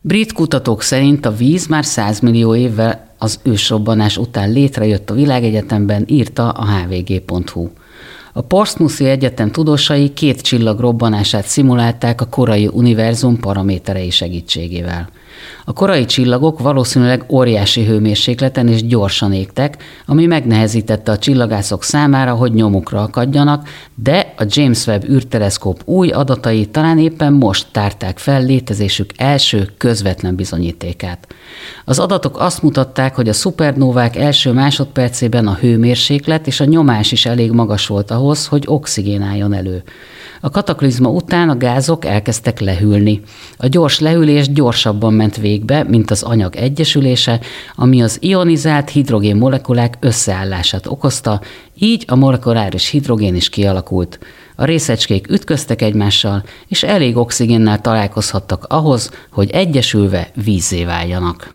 Brit kutatók szerint a víz már 100 millió évvel az ősrobbanás után létrejött a világegyetemben, írta a hvg.hu. A Portsmouthi Egyetem tudósai 2 csillag robbanását szimulálták a korai univerzum paraméterei segítségével. A korai csillagok valószínűleg óriási hőmérsékleten és gyorsan égtek, ami megnehezítette a csillagászok számára, hogy nyomukra akadjanak, de a James Webb űrteleszkóp új adatai talán éppen most tárták fel létezésük első közvetlen bizonyítékát. Az adatok azt mutatták, hogy a szupernóvák első másodpercében a hőmérséklet és a nyomás is elég magas volt ahhoz, hogy oxigén álljon elő. A kataklizma után a gázok elkezdtek lehűlni. A gyors lehűlés gyorsabban ment végbe, mint az anyag egyesülése, ami az ionizált hidrogén molekulák összeállását okozta, így a molekuláris hidrogén is kialakult. A részecskék ütköztek egymással, és elég oxigénnel találkozhattak ahhoz, hogy egyesülve vízzé váljanak.